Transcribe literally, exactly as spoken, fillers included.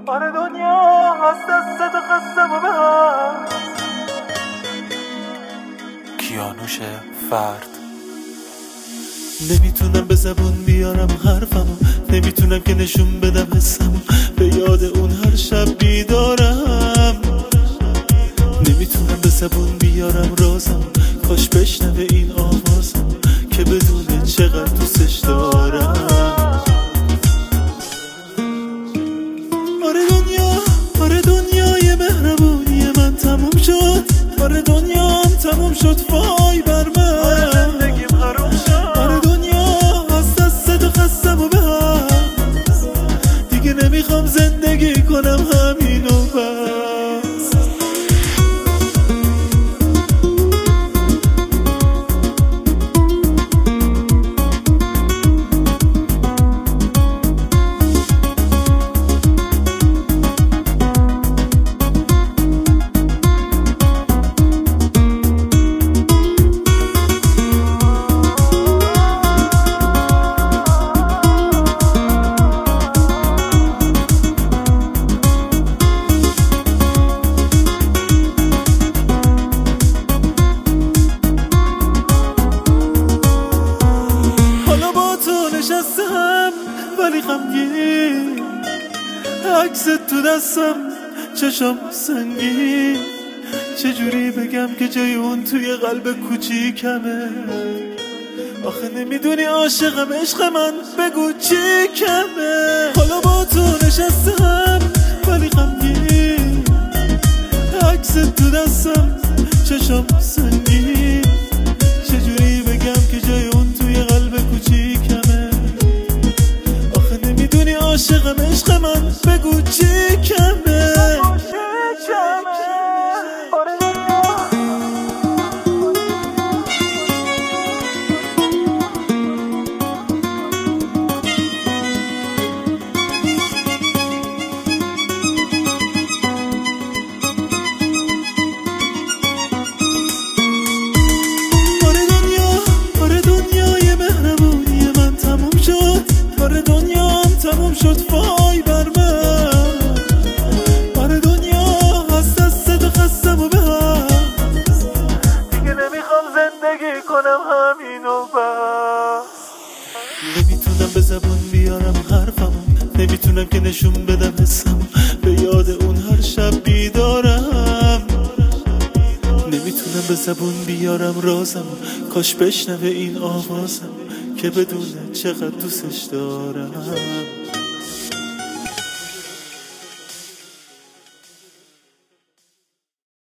آره دنیا از دست قسم و به هم. کیانوش فرد. نمیتونم به زبون بیارم حرفمو، نمیتونم که نشون بدم حسمو، به یاد اون هر شب بیدارم. نمیتونم به زبون بیارم رازم، کاش بشنوه این آوازم که بدونه چقدر دوستش دارم. آره دنیا، آره دنیای مهربونی من تموم شد، آره دنیام تموم شد وای بر من. زندگیم حروم شد. آره دنیا از دست خستم و به هم، دیگه نمیخوام زندگی کنم همینو بس. نشستم ولی غمگین، عکس تو دستم چشم سنگین، چجوری بگم که جای اون توی قلب کوچیکمه. آخه نمیدونی عاشقم عشق من، بگو چی کمه. حالا با تو نشستم ولی غمگین، عکس تو دستم چشم سنگین، چجوری بگم که جای اون توی قلب کوچیکمه. عاشقم عشق من، بگو چی کمه. آره دنیا، آره دنیای مهربونی من تموم شد، آره دنیام تموم شد وای بر من. آره دنیا از دست خستم و به هم، دیگه نمیخوام زندگی کنم همینو بس. نمیتونم به زبون بیارم حرفمو، نمیتونم که نشون بدم حسمو، به یاد اون هر شب بیدارم. نمیتونم به زبون بیارم رازمو، کاش بشنوه این آوازم که بدونه چقدر دوستش دارم.